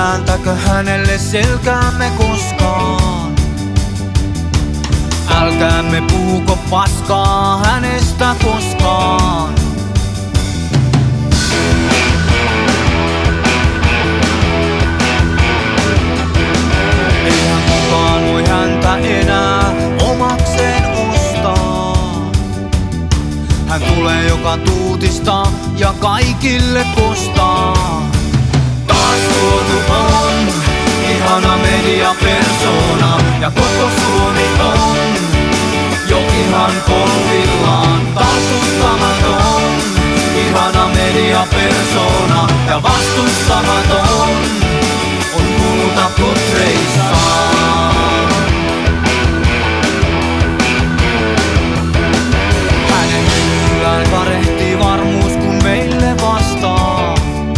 Kääntäkö hänelle selkäämme koskaan? Älkäämme puhuko paskaa hänestä koskaan. Eihän kukaan voi häntä enää omakseen ostaa. Hän tulee joka tuutista ja kaikille kostaa. Taas tuotu on ihana mediapersona ja koko Suomi on jo ihan polvillaan. Tartuttamaton, ihana mediapersona ja vastustamaton on kultakotreissaan. Hänen hymyillään karehtii varmuus kun meille vastaa.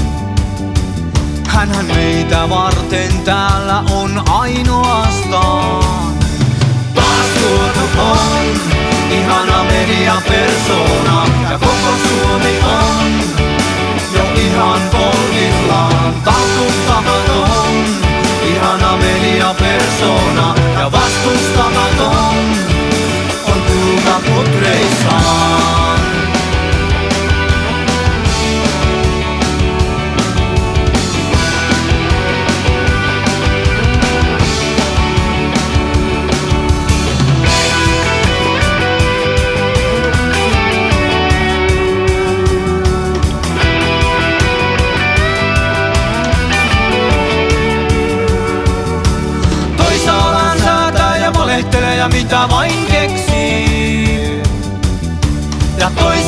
Hänhän meitä varten täällä on ainoastaan. Taas tuotu on ihana mediapersona ja koko Suomi on jo ihan polvillaan. Taltuttamaton, ihana mediapersona ja vastustamaton on kultakotreissaan. Ja mitä vain keksii. Ja